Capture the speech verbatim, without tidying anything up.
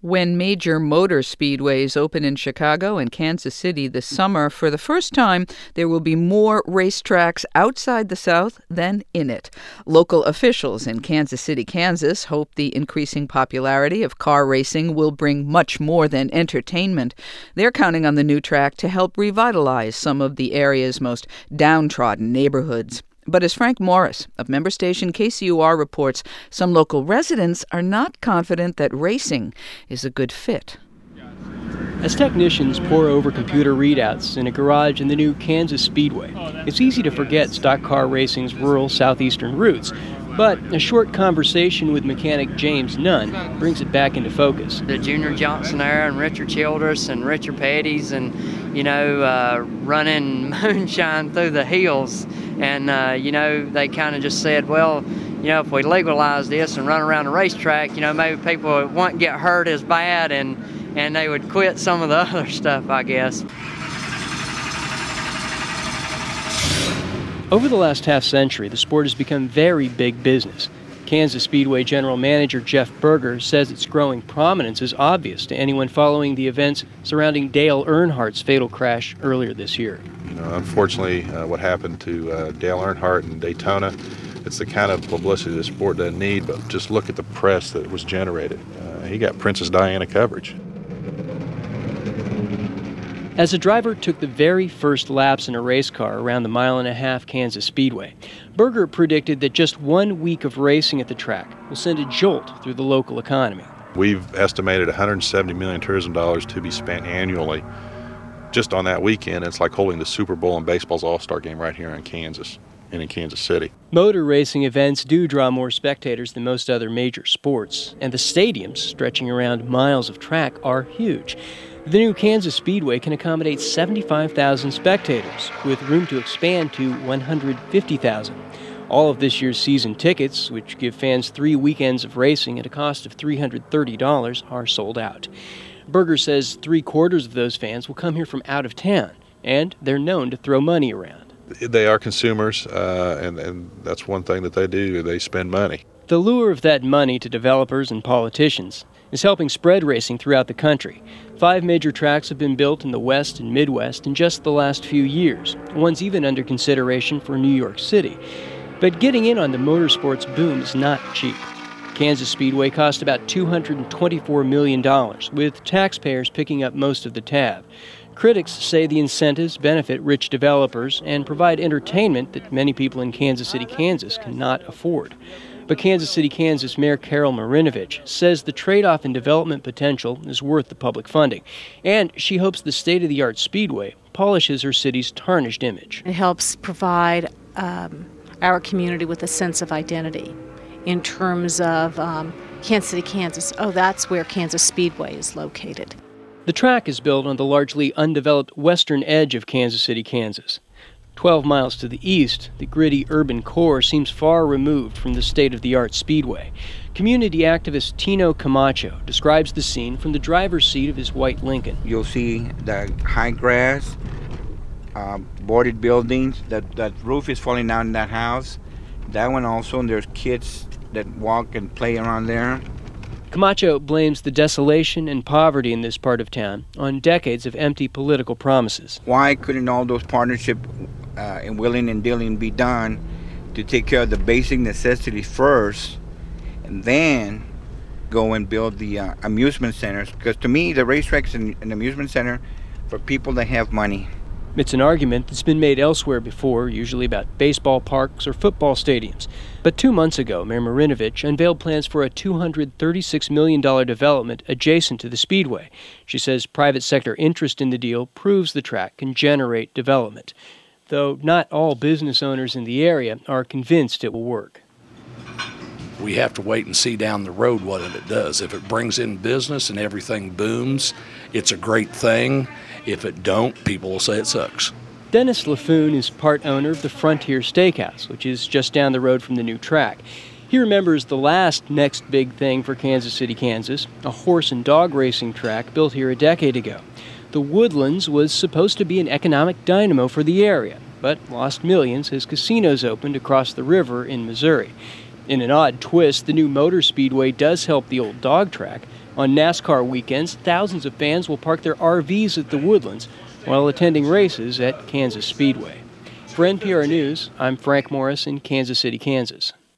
When major motor speedways open in Chicago and Kansas City this summer, for the first time, there will be more racetracks outside the South than in it. Local officials in Kansas City, Kansas, hope the increasing popularity of car racing will bring much more than entertainment. They're counting on the new track to help revitalize some of the area's most downtrodden neighborhoods. But as Frank Morris of member station K C U R reports, some local residents are not confident that racing is a good fit. As technicians pore over computer readouts in a garage in the new Kansas Speedway, it's easy to forget stock car racing's rural southeastern roots. But a short conversation with mechanic James Nunn brings it back into focus. The Junior Johnson era and Richard Childress and Richard Petty's and, you know, uh, running moonshine through the hills. And, uh, you know, they kind of just said, well, you know, if we legalize this and run around the racetrack, you know, maybe people won't get hurt as bad and, and they would quit some of the other stuff, I guess. Over the last half century, the sport has become very big business. Kansas Speedway General Manager Jeff Berger says its growing prominence is obvious to anyone following the events surrounding Dale Earnhardt's fatal crash earlier this year. You know, unfortunately, uh, what happened to uh, Dale Earnhardt in Daytona, it's the kind of publicity the sport doesn't need, but just look at the press that was generated. Uh, he got Princess Diana coverage. As a driver took the very first laps in a race car around the mile-and-a-half Kansas Speedway, Berger predicted that just one week of racing at the track will send a jolt through the local economy. We've estimated one hundred seventy million dollars tourism dollars to be spent annually just on that weekend. It's like holding the Super Bowl and baseball's All-Star game right here in Kansas and in Kansas City. Motor racing events do draw more spectators than most other major sports, and the stadiums, stretching around miles of track, are huge. The new Kansas Speedway can accommodate seventy-five thousand spectators, with room to expand to one hundred fifty thousand. All of this year's season tickets, which give fans three weekends of racing at a cost of three hundred thirty dollars, are sold out. Berger says three-quarters of those fans will come here from out of town, and they're known to throw money around. They are consumers, uh, and, and that's one thing that they do. They spend money. The lure of that money to developers and politicians is helping spread racing throughout the country. Five major tracks have been built in the West and Midwest in just the last few years. One's even under consideration for New York City. But getting in on the motorsports boom is not cheap. Kansas Speedway cost about two hundred twenty-four million dollars, with taxpayers picking up most of the tab. Critics say the incentives benefit rich developers and provide entertainment that many people in Kansas City, Kansas cannot afford. But Kansas City, Kansas Mayor Carol Marinovich says the trade-off in development potential is worth the public funding, and she hopes the state-of-the-art speedway polishes her city's tarnished image. It helps provide um, our community with a sense of identity in terms of um, Kansas City, Kansas. Oh, that's where Kansas Speedway is located. The track is built on the largely undeveloped western edge of Kansas City, Kansas. Twelve miles to the east, the gritty urban core seems far removed from the state-of-the-art speedway. Community activist Tino Camacho describes the scene from the driver's seat of his white Lincoln. You'll see the high grass, uh, boarded buildings. That, that roof is falling down in that house. That one also, and there's kids that walk and play around there. Camacho blames the desolation and poverty in this part of town on decades of empty political promises. Why couldn't all those partnerships uh, and willing and dealing be done to take care of the basic necessities first, and then go and build the uh, amusement centers? Because to me, the racetrack is an, an amusement center for people that have money. It's an argument that's been made elsewhere before, usually about baseball parks or football stadiums. But two months ago, Mayor Marinovich unveiled plans for a two hundred thirty-six million dollars development adjacent to the Speedway. She says private sector interest in the deal proves the track can generate development, though not all business owners in the area are convinced it will work. We have to wait and see down the road what it does. If it brings in business and everything booms, it's a great thing. If it don't, people will say it sucks. Dennis LaFoon is part owner of the Frontier Steakhouse, which is just down the road from the new track. He remembers the last next big thing for Kansas City, Kansas, a horse and dog racing track built here a decade ago. The Woodlands was supposed to be an economic dynamo for the area, but lost millions as casinos opened across the river in Missouri. In an odd twist, the new motor speedway does help the old dog track, On NASCAR weekends, thousands of fans will park their R Vs at the Woodlands while attending races at Kansas Speedway. For N P R News, I'm Frank Morris in Kansas City, Kansas.